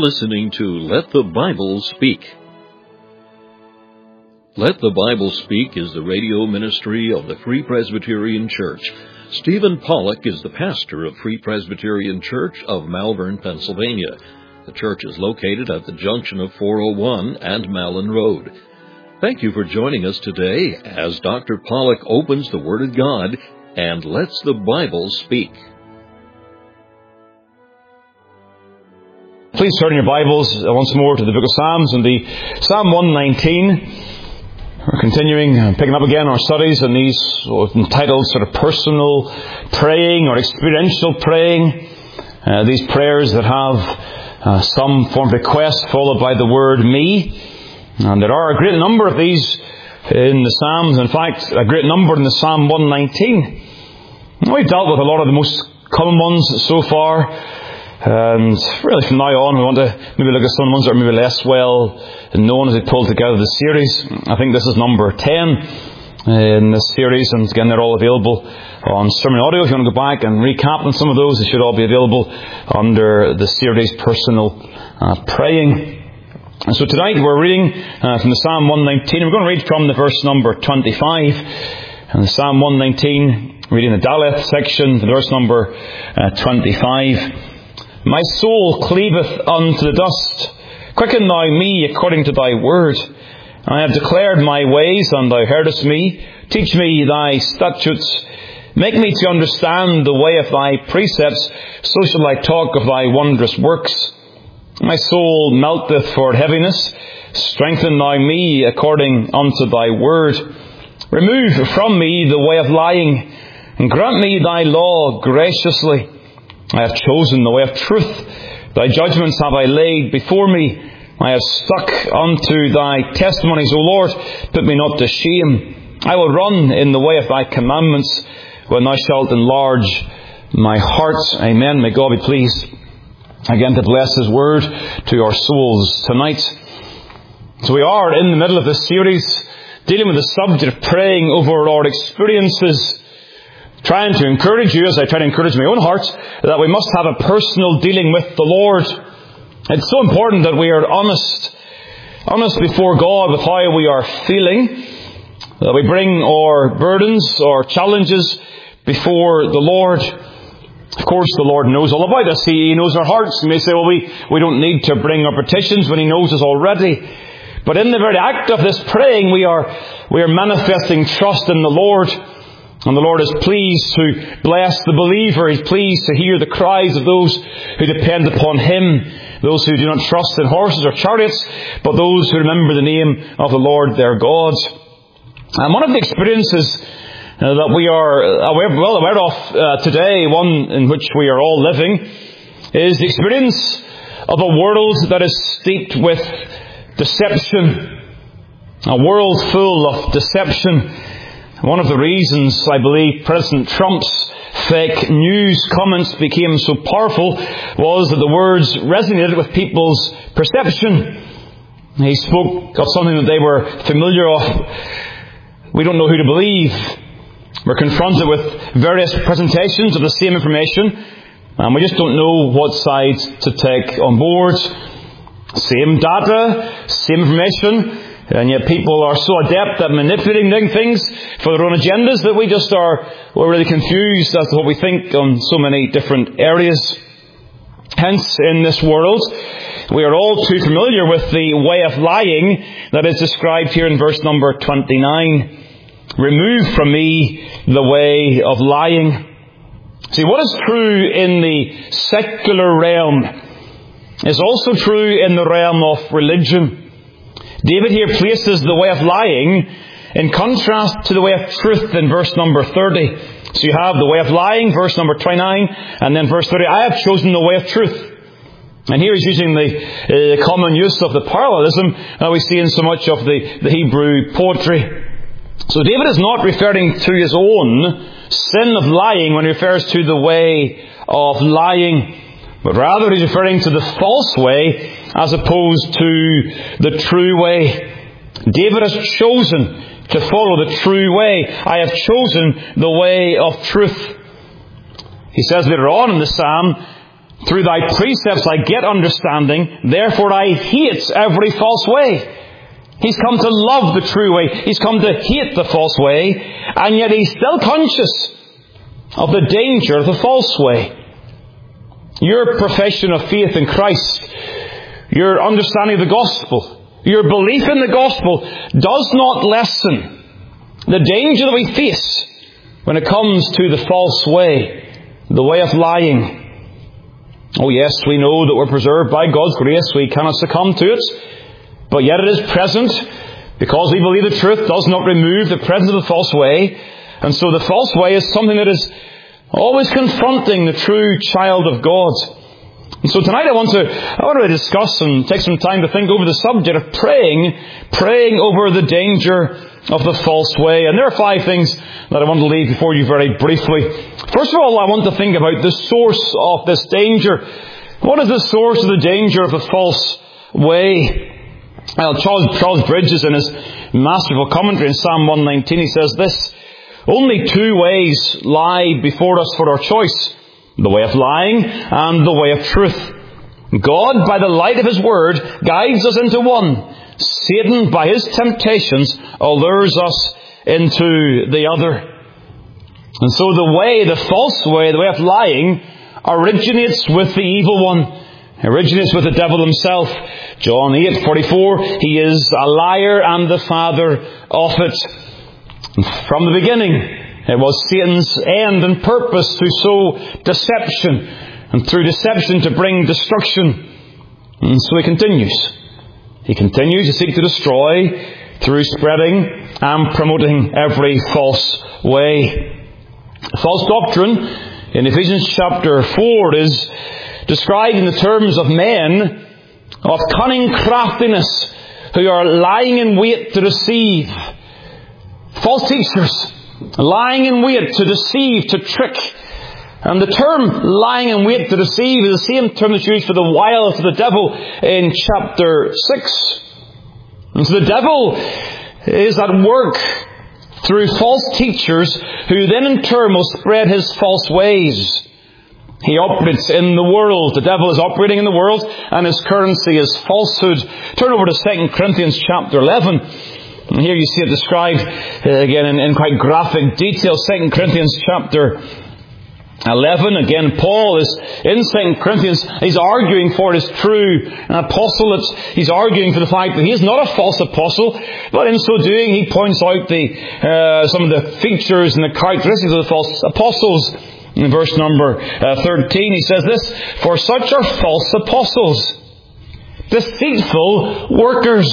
listening to Let the Bible Speak. Let the Bible Speak is the radio ministry of the Free Presbyterian Church. Stephen Pollock is the pastor of Free Presbyterian Church of Malvern, Pennsylvania. The church is located at the junction of 401 and Malin Road. Thank you for joining us today as Dr. Pollock opens the Word of God and lets the Bible speak. Please turn your Bibles once more to the book of Psalms and the Psalm 119. We're continuing, picking up again our studies in these entitled sort of personal praying or experiential praying. These prayers that have some form of request followed by the word me. And there are a great number of these in the Psalms. In fact, a great number in the Psalm 119. We've dealt with a lot of the most common ones so far. And really from now on we want to maybe look at some ones that are maybe less well known as we pull together the series. I think this is number 10 in this series, and again they're all available on sermon audio. If you want to go back and recap on some of those, they should all be available under the series Personal Praying. And so tonight we're reading from the Psalm 119. We're going to read from the verse number 25. And the Psalm 119, reading the Daleth section, the verse number 25. My soul cleaveth unto the dust. Quicken thou me according to thy word. I have declared my ways, and thou heardest me. Teach me thy statutes. Make me to understand the way of thy precepts. So shall I talk of thy wondrous works. My soul melteth for heaviness. Strengthen thou me according unto thy word. Remove from me the way of lying, and grant me thy law graciously. I have chosen the way of truth. Thy judgments have I laid before me. I have stuck unto thy testimonies, O Lord. Put me not to shame. I will run in the way of thy commandments when thou shalt enlarge my heart. Amen. May God be pleased again to bless His word to our souls tonight. So we are in the middle of this series dealing with the subject of praying over our experiences. Trying to encourage you, as I try to encourage my own heart, that we must have a personal dealing with the Lord. It's so important that we are honest before God with how we are feeling, that we bring our burdens, our challenges before the Lord. Of course, the Lord knows all about us. He knows our hearts. You may say, well, we don't need to bring our petitions when He knows us already. But in the very act of this praying, we are manifesting trust in the Lord. And the Lord is pleased to bless the believer. He's pleased to hear the cries of those who depend upon Him. Those who do not trust in horses or chariots, but those who remember the name of the Lord their God. And one of the experiences that we are well aware of today, one in which we are all living, is the experience of a world that is steeped with deception. A world full of deception. One of the reasons, I believe, President Trump's fake news comments became so powerful was that the words resonated with people's perception. He spoke of something that they were familiar with. We don't know who to believe. We're confronted with various presentations of the same information, and we just don't know what sides to take on board. Same data, same information. And yet people are so adept at manipulating things for their own agendas that we're really confused as to what we think on so many different areas. Hence, in this world, we are all too familiar with the way of lying that is described here in verse number 29. Remove from me the way of lying. See, what is true in the secular realm is also true in the realm of religion. David here places the way of lying in contrast to the way of truth in verse number 30. So you have the way of lying, verse number 29, and then verse 30, I have chosen the way of truth. And here he's using the common use of the parallelism that we see in so much of the Hebrew poetry. So David is not referring to his own sin of lying when he refers to the way of lying, but rather he's referring to the false way as opposed to the true way. David has chosen to follow the true way. I have chosen the way of truth. He says later on in the psalm, Through thy precepts I get understanding, therefore I hate every false way. He's come to love the true way. He's come to hate the false way, and yet he's still conscious of the danger of the false way. Your profession of faith in Christ, your understanding of the gospel, your belief in the gospel does not lessen the danger that we face when it comes to the false way, the way of lying. Oh yes, we know that we're preserved by God's grace. We cannot succumb to it. But yet it is present, because we believe the truth does not remove the presence of the false way. And so the false way is something that is always confronting the true child of God. And so tonight I want to discuss and take some time to think over the subject of praying over the danger of the false way. And there are 5 things that I want to leave before you very briefly. First of all, I want to think about the source of this danger. What is the source of the danger of the false way? Well, Charles Bridges, in his masterful commentary in Psalm 119, he says this: only 2 ways lie before us for our choice, the way of lying and the way of truth. God, by the light of His Word, guides us into one. Satan, by his temptations, allures us into the other. And so the false way, the way of lying, originates with the evil one. Originates with the devil himself. John 8:44, he is a liar and the father of it. From the beginning, it was Satan's end and purpose to sow deception, and through deception to bring destruction. And so he continues. He continues to seek to destroy through spreading and promoting every false way. False doctrine in Ephesians chapter 4 is described in the terms of men of cunning craftiness who are lying in wait to deceive. False teachers lying in wait to deceive, to trick. And the term lying in wait to deceive is the same term that's used for the wiles of the devil in chapter 6. And so the devil is at work through false teachers who then in turn will spread his false ways. He operates in the world. The devil is operating in the world, and his currency is falsehood. Turn over to 2 Corinthians chapter 11. And here you see it described again in quite graphic detail. 2 Corinthians chapter 11. Again, Paul is in 2 Corinthians. He's arguing for his true apostolate. He's arguing for the fact that he is not a false apostle, but in so doing he points out some of the features and the characteristics of the false apostles. In verse number 13, he says this: for such are false apostles, deceitful workers.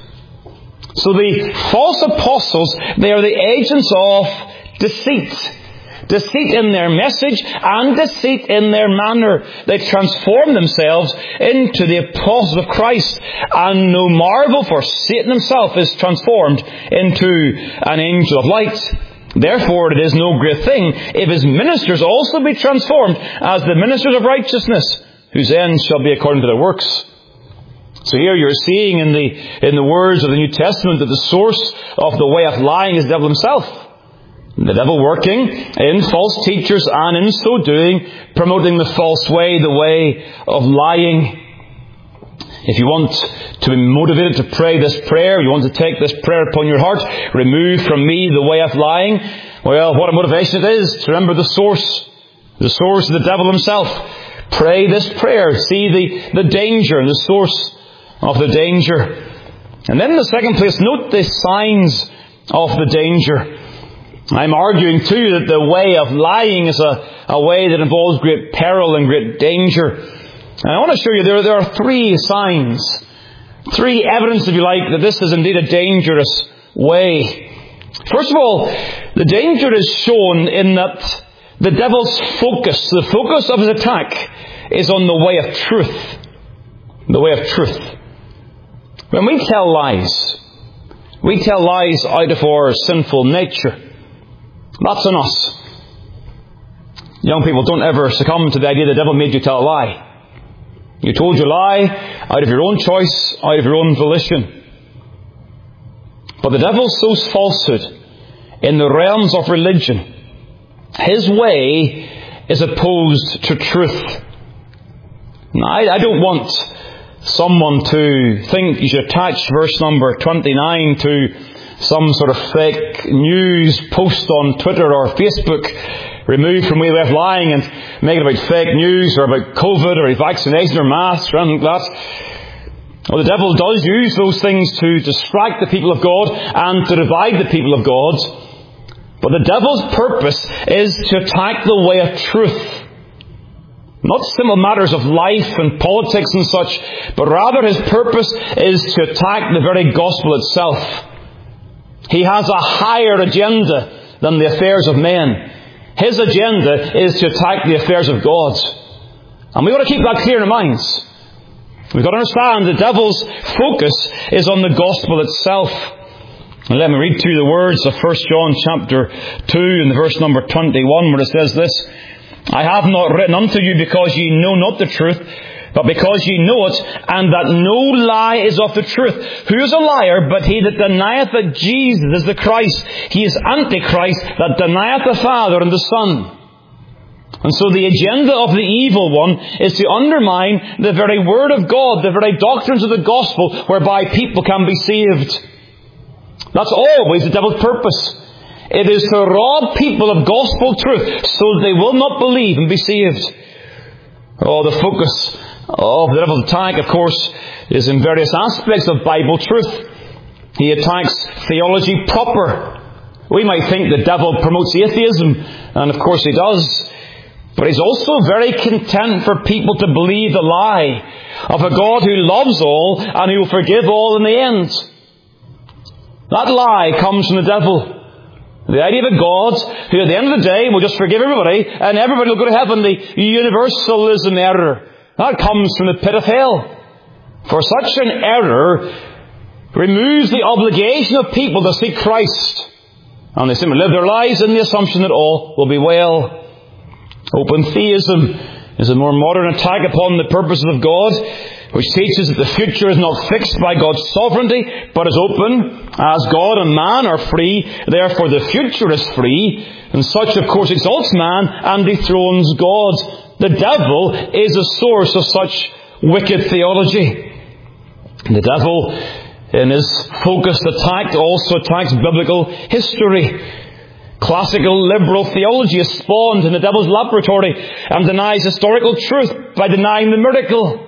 So the false apostles, they are the agents of deceit. Deceit in their message and deceit in their manner. They transform themselves into the apostles of Christ. And no marvel, for Satan himself is transformed into an angel of light. Therefore it is no great thing if his ministers also be transformed as the ministers of righteousness, whose end shall be according to their works. So here you're seeing in the words of the New Testament that the source of the way of lying is the devil himself. The devil working in false teachers and in so doing promoting the false way, the way of lying. If you want to be motivated to pray this prayer, you want to take this prayer upon your heart, remove from me the way of lying, well, what a motivation it is to remember the source of the devil himself. Pray this prayer. See the danger and the source of the danger. And then in the second place, note the signs of the danger. I'm arguing too that the way of lying is a way that involves great peril and great danger. And I want to show you there are 3 signs, 3 evidence, if you like, that this is indeed a dangerous way. First of all, the danger is shown in that the devil's focus, the focus of his attack, is on the way of truth. The way of truth. When we tell lies out of our sinful nature. That's on us. Young people, don't ever succumb to the idea the devil made you tell a lie. You told your lie out of your own choice, out of your own volition. But the devil sows falsehood in the realms of religion. His way is opposed to truth. Now, I don't want someone to think you should attach verse number 29 to some sort of fake news post on Twitter or Facebook removed from way of lying and make it about fake news or about COVID or vaccination or masks or anything like that. Well, the devil does use those things to distract the people of God and to divide the people of God. But the devil's purpose is to attack the way of truth. Not simple matters of life and politics and such, but rather his purpose is to attack the very gospel itself. He has a higher agenda than the affairs of men. His agenda is to attack the affairs of God. And we've got to keep that clear in our minds. We've got to understand the devil's focus is on the gospel itself. And let me read to you the words of 1 John chapter 2 and verse number 21, where it says this: I have not written unto you because ye know not the truth, but because ye know it, and that no lie is of the truth. Who is a liar but he that denieth that Jesus is the Christ? He is Antichrist, that denieth the Father and the Son. And so the agenda of the evil one is to undermine the very Word of God, the very doctrines of the gospel, whereby people can be saved. That's always the devil's purpose. It is to rob people of gospel truth so that they will not believe and be saved. Oh, the focus of the devil's attack, of course, is in various aspects of Bible truth. He attacks theology proper. We might think the devil promotes atheism, and of course he does. But he's also very content for people to believe the lie of a God who loves all and who will forgive all in the end. That lie comes from the devil. The idea of a God who at the end of the day will just forgive everybody and everybody will go to heaven. The universalism error. That comes from the pit of hell. For such an error removes the obligation of people to seek Christ. And they simply live their lives in the assumption that all will be well. Open theism is a more modern attack upon the purposes of God, which teaches that the future is not fixed by God's sovereignty, but is open. As God and man are free, therefore the future is free. And such, of course, exalts man and dethrones God. The devil is a source of such wicked theology. The devil, in his focused attack, also attacks biblical history. Classical liberal theology is spawned in the devil's laboratory and denies historical truth by denying the miracle.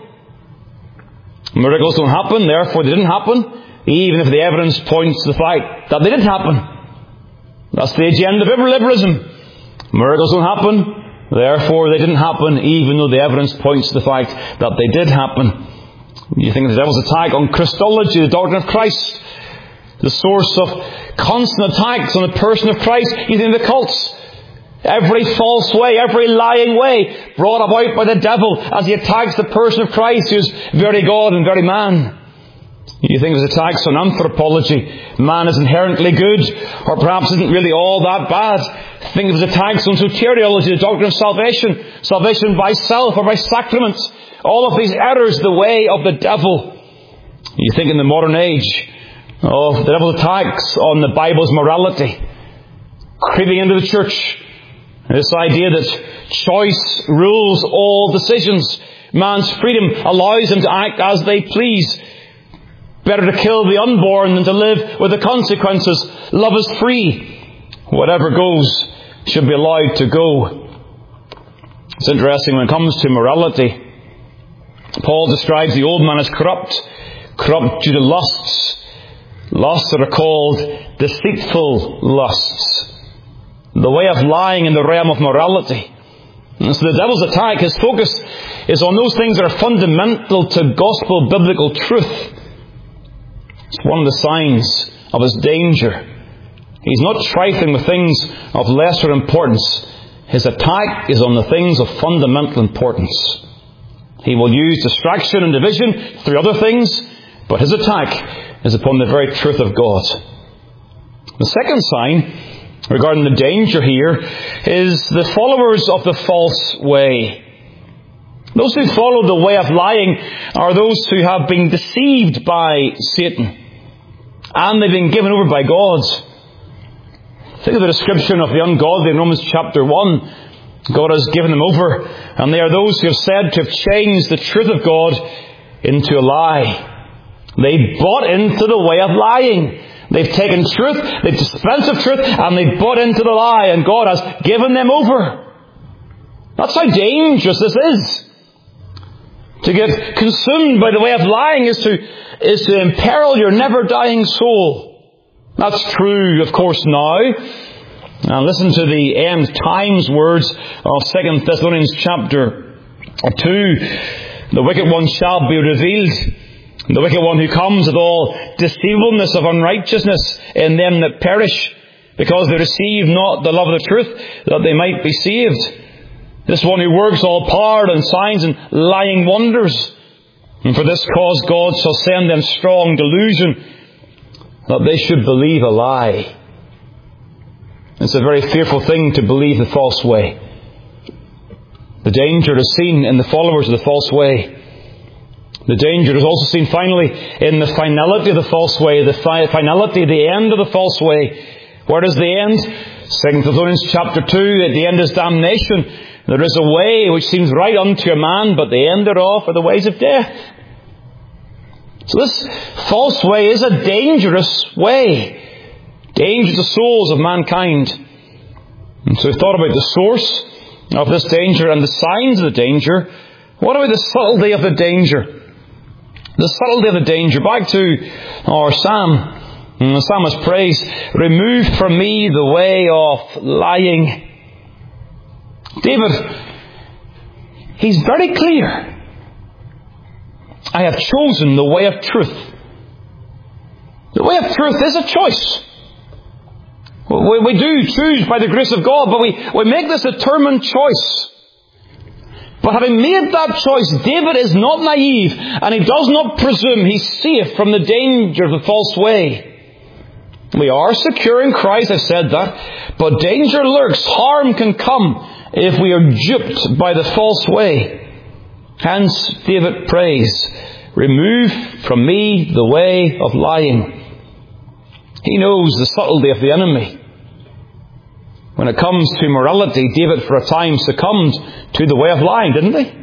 Miracles don't happen, therefore they didn't happen, even if the evidence points to the fact that they did happen. That's the agenda of liberalism. Miracles don't happen, therefore they didn't happen, even though the evidence points to the fact that they did happen. You think of the devil's attack on Christology, the doctrine of Christ, the source of constant attacks on the person of Christ. You think of the cults. Every false way, every lying way brought about by the devil as he attacks the person of Christ, who is very God and very man. You think of his attacks on anthropology. Man is inherently good, or perhaps isn't really all that bad. Think of his attacks on soteriology, the doctrine of salvation. Salvation by self or by sacraments. All of these errors, the way of the devil. You think in the modern age of the devil's attacks on the Bible's morality, creeping into the church. This idea that choice rules all decisions. Man's freedom allows him to act as they please. Better to kill the unborn than to live with the consequences. Love is free. Whatever goes should be allowed to go. It's interesting when it comes to morality. Paul describes the old man as corrupt due to lusts. Lusts that are called deceitful lusts. The way of lying in the realm of morality. And so the devil's attack, his focus is on those things that are fundamental to gospel biblical truth. It's one of the signs of his danger. He's not trifling with things of lesser importance. His attack is on the things of fundamental importance. He will use distraction and division through other things, but his attack is upon the very truth of God. The second sign regarding the danger here is the followers of the false way. Those who follow the way of lying are those who have been deceived by Satan, and they've been given over by God. Think of the description of the ungodly in Romans chapter 1. God has given them over, and they are those who have said to have changed the truth of God into a lie. They bought into the way of lying. They've taken truth, they've dispensed of truth, and they've bought into the lie, and God has given them over. That's how dangerous this is. To get consumed by the way of lying is to imperil your never-dying soul. That's true, of course, now. Now listen to the end times words of 2 Thessalonians chapter 2. The wicked one shall be revealed, the wicked one who comes with all deceivableness of unrighteousness in them that perish, because they receive not the love of the truth, that they might be saved. This one who works all power and signs and lying wonders. And for this cause God shall send them strong delusion, that they should believe a lie. It's a very fearful thing to believe the false way. The danger is seen in the followers of the false way. The danger is also seen finally in the finality of the false way, the finality, the end of the false way. Where is the end? 2 Thessalonians chapter 2, at the end is damnation. There is a way which seems right unto a man, but the end thereof are the ways of death. So this false way is a dangerous way. Danger to the souls of mankind. And so we've thought about the source of this danger and the signs of the danger. What about the subtlety of the danger? The subtlety of the danger. Back to our psalm. And the psalmist prays, remove from me the way of lying. David, he's very clear. I have chosen the way of truth. The way of truth is a choice. We do choose by the grace of God, but we make this determined choice. But having made that choice, David is not naive, and he does not presume he's safe from the danger of the false way. We are secure in Christ, I've said that, but danger lurks, harm can come if we are duped by the false way. Hence, David prays, remove from me the way of lying. He knows the subtlety of the enemy. When it comes to morality, David for a time succumbed to the way of lying, didn't he?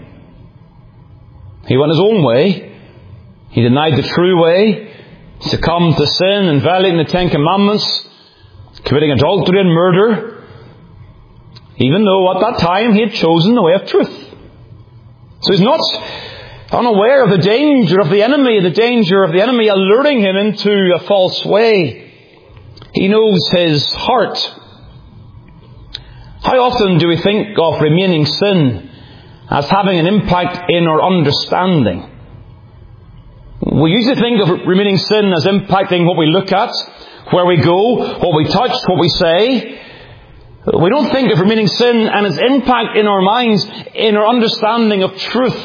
He went his own way. He denied the true way, succumbed to sin and violating the Ten Commandments, committing adultery and murder, even though at that time he had chosen the way of truth. So he's not unaware of the danger of the enemy alluring him into a false way. He knows his heart. How often do we think of remaining sin as having an impact in our understanding? We usually think of remaining sin as impacting what we look at, where we go, what we touch, what we say. We don't think of remaining sin and its impact in our minds, in our understanding of truth.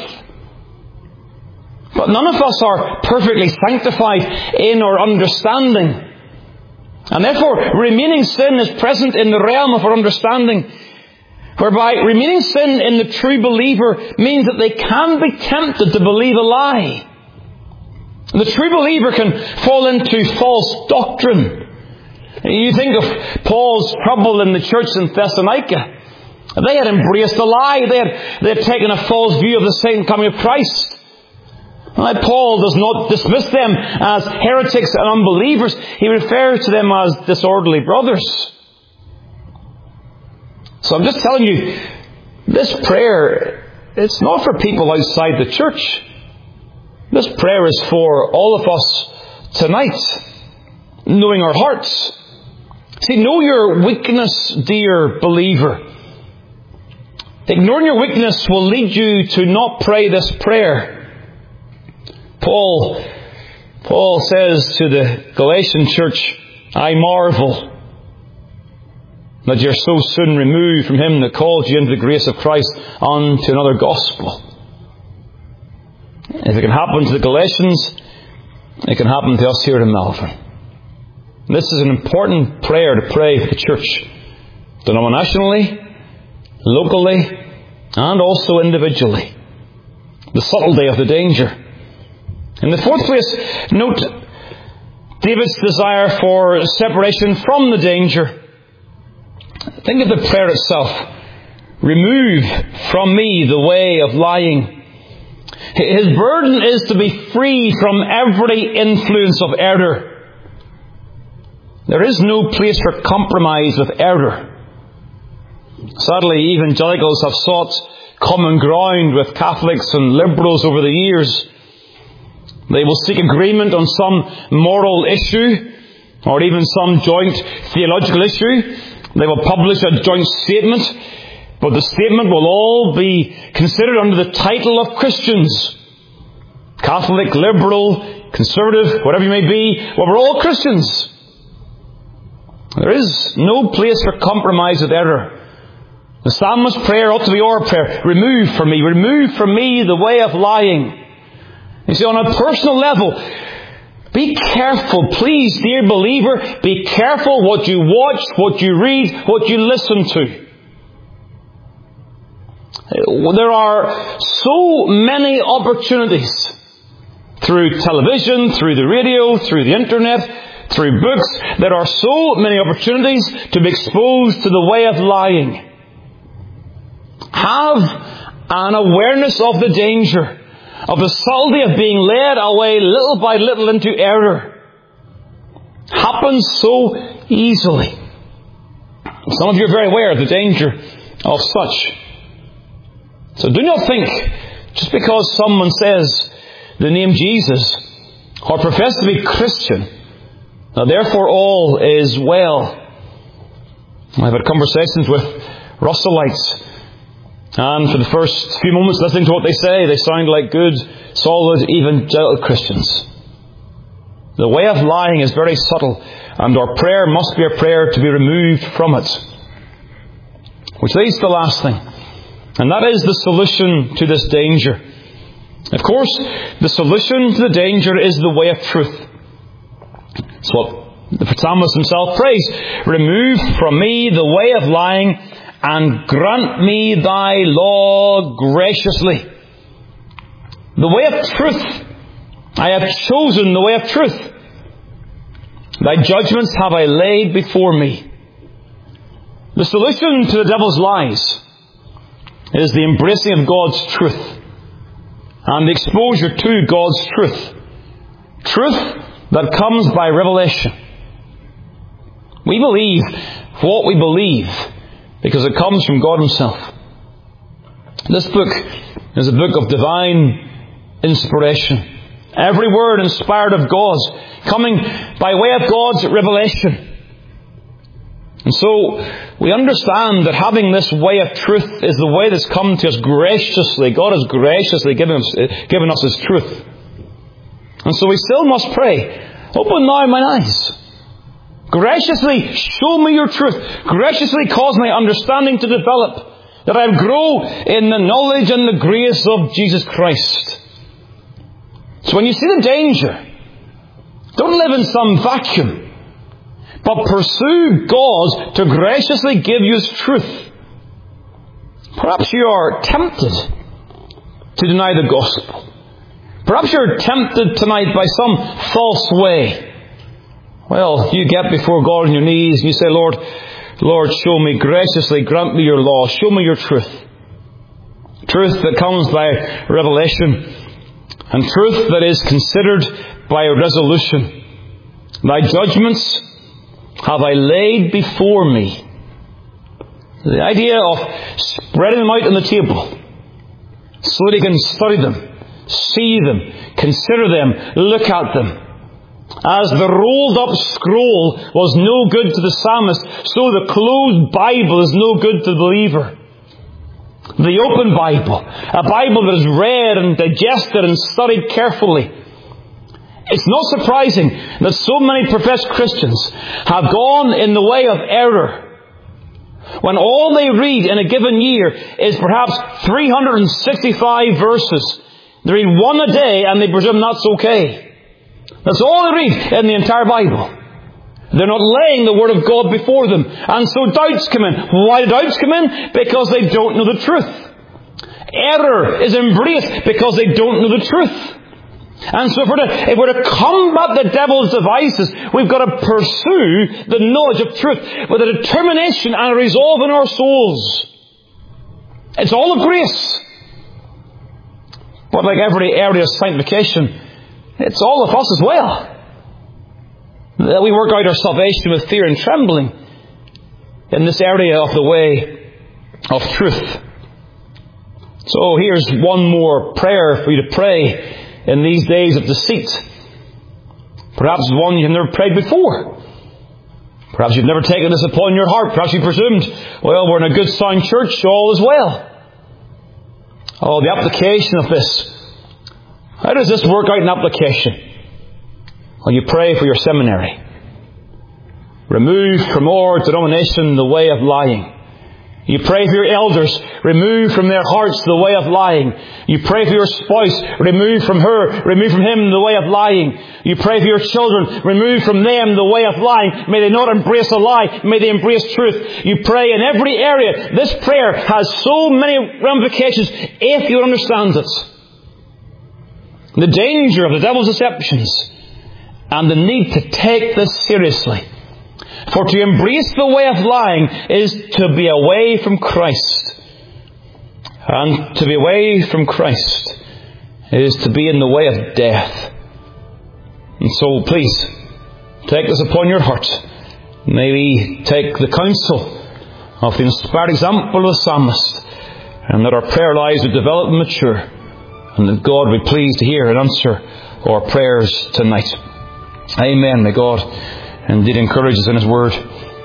But none of us are perfectly sanctified in our understanding. And therefore, remaining sin is present in the realm of our understanding, whereby remaining sin in the true believer means that they can be tempted to believe a lie. The true believer can fall into false doctrine. You think of Paul's trouble in the church in Thessalonica. They had embraced a lie. They had taken a false view of the second coming of Christ. And Paul does not dismiss them as heretics and unbelievers. He refers to them as disorderly brothers. So I'm just telling you, this prayer, it's not for people outside the church. This prayer is for all of us tonight, knowing our hearts. See, know your weakness, dear believer. Ignoring your weakness will lead you to not pray this prayer. Paul says to the Galatian church, I marvel that you're so soon removed from him that called you into the grace of Christ unto another gospel. If it can happen to the Galatians, it can happen to us here in Malvern. This is an important prayer to pray for the church, denominationally, locally, and also individually. The subtlety of the danger. In the fourth place, note David's desire for separation from the danger. Think of the prayer itself. remove from me the way of lying. His burden is to be free from every influence of error. There is no place for compromise with error. Sadly, evangelicals have sought common ground with Catholics and liberals over the years. They will seek agreement on some moral issue or even some joint theological issue. They will publish a joint statement, but the statement will all be considered under the title of Christians. Catholic, liberal, conservative, whatever you may be, well, we're all Christians. There is no place for compromise with error. The psalmist's prayer ought to be our prayer. Remove from me the way of lying. You see, on a personal level, be careful, please, dear believer, be careful what you watch, what you read, what you listen to. There are so many opportunities through television, through the radio, through the internet, through books. There are so many opportunities to be exposed to the way of lying. Have an awareness of the danger, of the subtlety of being led away little by little into error. Happens so easily. Some of you are very aware of the danger of such. So do not think, just because someone says the name Jesus, or profess to be Christian, now therefore all is well. I've had conversations with Russellites, and for the first few moments listening to what they say, they sound like good, solid, evangelical Christians. The way of lying is very subtle, and our prayer must be a prayer to be removed from it. Which leads to the last thing, and that is the solution to this danger. Of course, the solution to the danger is the way of truth. It's what the psalmist himself prays. Remove from me the way of lying, and grant me thy law graciously. The way of truth. I have chosen the way of truth. Thy judgments have I laid before me. The solution to the devil's lies is the embracing of God's truth and the exposure to God's truth. Truth that comes by revelation. We believe what we believe because it comes from God Himself. This book is a book of divine inspiration. Every word inspired of God, coming by way of God's revelation. And so we understand that having this way of truth is the way that's come to us graciously. God has graciously given us His truth. And so we still must pray, open now mine eyes. Graciously show me your truth. Graciously cause my understanding to develop, that I grow in the knowledge and the grace of Jesus Christ. So when you see the danger, don't live in some vacuum, but pursue God to graciously give you His truth. Perhaps you are tempted to deny the gospel. Perhaps you're tempted tonight by some false way. Well, you get before God on your knees and you say, Lord, show me graciously, grant me your law, show me your truth. Truth that comes by revelation, and truth that is considered by resolution. Thy judgments have I laid before me. The idea of spreading them out on the table so that you can study them, see them, consider them, look at them. As the rolled up scroll was no good to the psalmist, so the closed Bible is no good to the believer. The open Bible, a Bible that is read and digested and studied carefully. It's not surprising that so many professed Christians have gone in the way of error, when all they read in a given year is perhaps 365 verses. They read one a day and they presume that's okay. That's all they read in the entire Bible. They're not laying the Word of God before them. And so doubts come in. Why do doubts come in? Because they don't know the truth. Error is embraced because they don't know the truth. And so if we're to combat the devil's devices, we've got to pursue the knowledge of truth with a determination and a resolve in our souls. It's all of grace. But like every area of sanctification, it's all of us as well. That we work out our salvation with fear and trembling in this area of the way of truth. So here's one more prayer for you to pray in these days of deceit. Perhaps one you've never prayed before. Perhaps you've never taken this upon your heart. Perhaps you presumed, well, we're in a good sound church, all is well. Oh, the application of this. How does this work out in application? Well, you pray for your seminary. Remove from our denomination the way of lying. You pray for your elders. Remove from their hearts the way of lying. You pray for your spouse. Remove from him the way of lying. You pray for your children. Remove from them the way of lying. May they not embrace a lie. May they embrace truth. You pray in every area. This prayer has so many ramifications if you understand it. The danger of the devil's deceptions and the need to take this seriously. For to embrace the way of lying is to be away from Christ. And to be away from Christ is to be in the way of death. And so please, take this upon your heart. May we take the counsel of the inspired example of the psalmist, and that our prayer lives would develop and mature, and that God be pleased to hear and answer our prayers tonight. Amen. May God indeed encourage us in His Word.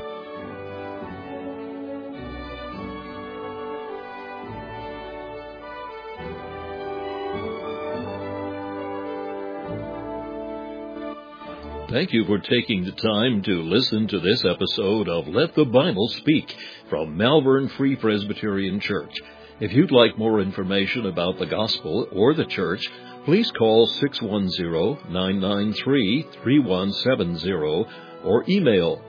Thank you for taking the time to listen to this episode of Let the Bible Speak from Malvern Free Presbyterian Church. If you'd like more information about the gospel or the church, please call 610-993-3170 or email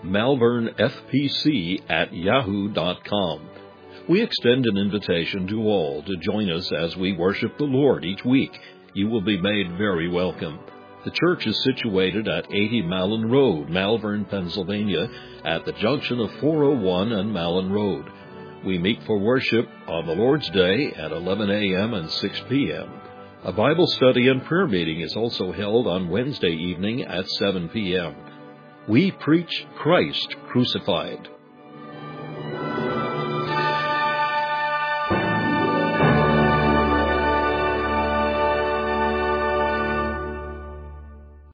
malvernfpc@yahoo.com. We extend an invitation to all to join us as we worship the Lord each week. You will be made very welcome. The church is situated at 80 Malin Road, Malvern, Pennsylvania, at the junction of 401 and Malin Road. We meet for worship on the Lord's Day at 11 a.m. and 6 p.m. A Bible study and prayer meeting is also held on Wednesday evening at 7 p.m. We preach Christ crucified.